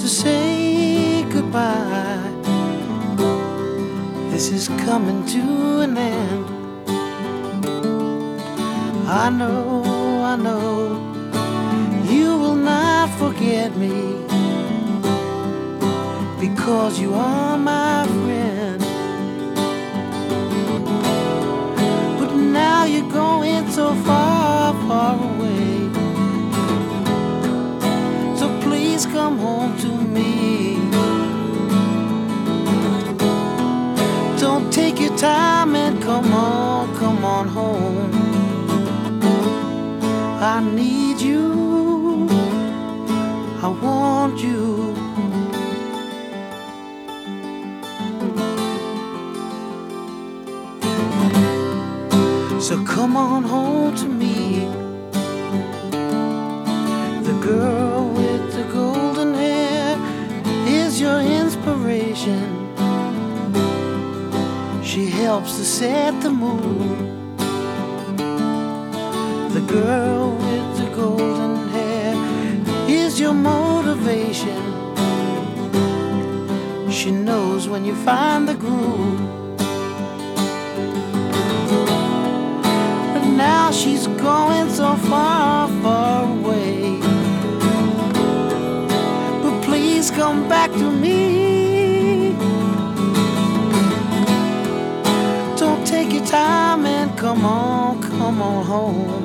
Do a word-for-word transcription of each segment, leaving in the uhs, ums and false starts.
say goodbye. This is coming to an end. I know, I know, you will not forget me, because you are my friend. But now you're going so far, far away, so please come home to me. Don't take your time and come on, come on home. I need you, I want you. So come on home to me. The girl with the golden hair is your inspiration. She helps to set the mood. The girl with the golden hair is your motivation. She knows when you find the groove. But now she's going so far, far away. But please come back to me. Don't take your time and come on, come on home.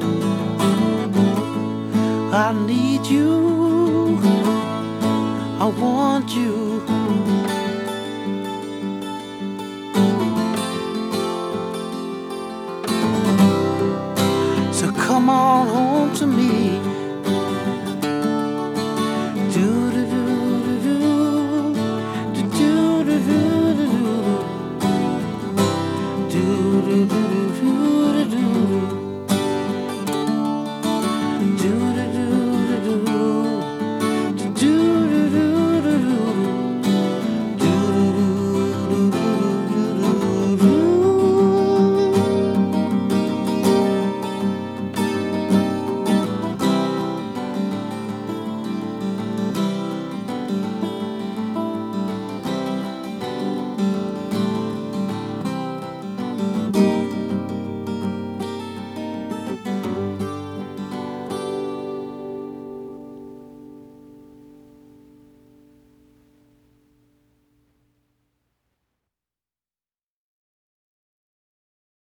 I need you, I want you. So come on